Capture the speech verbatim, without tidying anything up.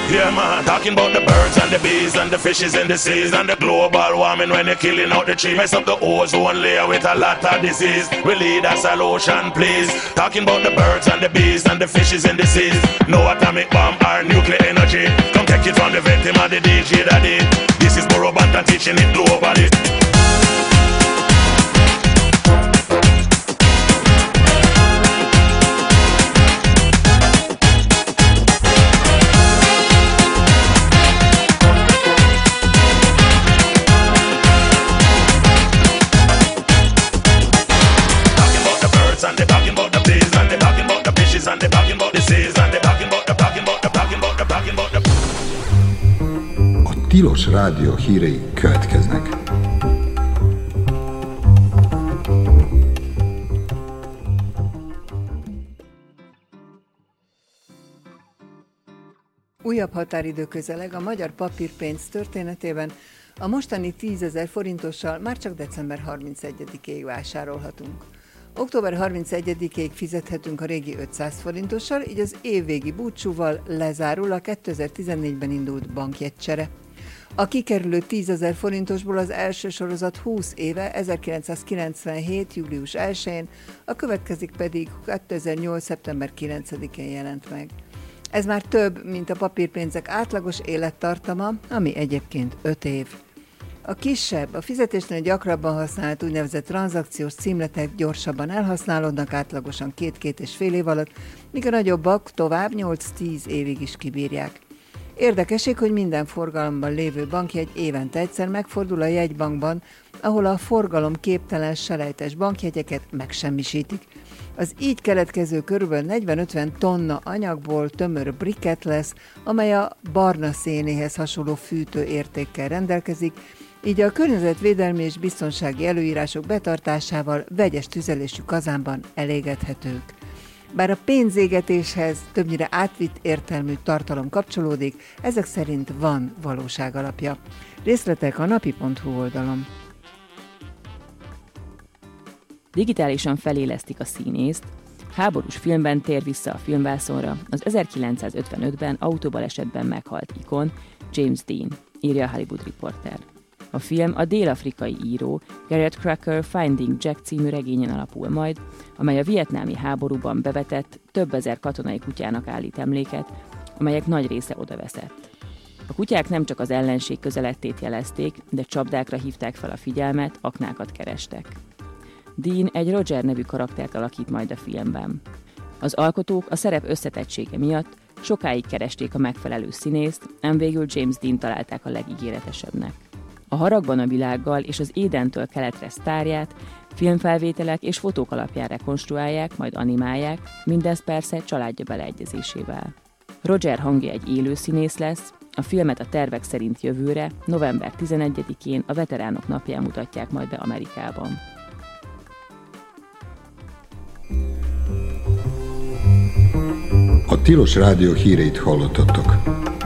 Yeah man, talking about the birds and the bees and the fishes in the seas and the global warming when they're killing out the tree. Mess up the ozone layer with a lot of disease. We lead a solution please. Talking about the birds and the bees and the fishes in the seas. No atomic bomb or nuclear energy. Come take it from the victim of the D J daddy. This is Burro Banton teaching it globally. A Tilos Rádió hírei következnek. Újabb határidő közeleg a magyar papírpénz történetében. A mostani tízezer forintossal már csak december harmincegyedikéig vásárolhatunk. október harmincegyedikéig fizethetünk a régi ötszáz forintossal, így az évvégi búcsúval lezárul a kétezer-tizennégyben indult bankjegycsere. A kikerülő tízezer forintosból az első sorozat húsz éve, ezerkilencszázkilencvenhét. július elsején, a következik pedig kétezer-nyolc. szeptember kilencedikén jelent meg. Ez már több, mint a papírpénzek átlagos élettartama, ami egyébként öt év. A kisebb, a fizetésnél gyakrabban használt úgynevezett tranzakciós címletek gyorsabban elhasználódnak, átlagosan két-két és fél év alatt, míg a nagyobbak tovább nyolc-tíz évig is kibírják. Érdekesség, hogy minden forgalomban lévő bankjegy évente egyszer megfordul a jegybankban, ahol a forgalom képtelen selejtes bankjegyeket megsemmisítik. Az így keletkező körülbelül negyven-ötven tonna anyagból tömör briket lesz, amely a barna szénéhez hasonló fűtőértékkel rendelkezik, így a környezetvédelmi és biztonsági előírások betartásával vegyes tüzelésű kazánban elégedhetők. Bár a pénzégetéshez többnyire átvitt értelmű tartalom kapcsolódik, ezek szerint van valóságalapja. Részletek a napi pont hu oldalon. Digitálisan felélesztik a színészt, háborús filmben tér vissza a filmvászonra az ezerkilencszázötvenötben autóbalesetben meghalt ikon James Dean, írja a Hollywood Reporter. A film a dél-afrikai író Garrett Cracker Finding Jack című regényen alapul majd, amely a vietnámi háborúban bevetett több ezer katonai kutyának állít emléket, amelyek nagy része odaveszett. A kutyák nem csak az ellenség közelettét jelezték, de csapdákra hívták fel a figyelmet, aknákat kerestek. Dean egy Roger nevű karaktert alakít majd a filmben. Az alkotók a szerep összetettsége miatt sokáig keresték a megfelelő színészt, ám végül James Dean találták a legígéretesebbnek. A Haragban a világgal és az Édentől keletre sztárját filmfelvételek és fotók alapján rekonstruálják, majd animálják, mindez persze családja beleegyezésével. Roger hangja egy élő színész lesz, a filmet a tervek szerint jövőre, november tizenegyedikén a Veteránok napján mutatják majd be Amerikában. A Tilos Rádió híreit hallottatok.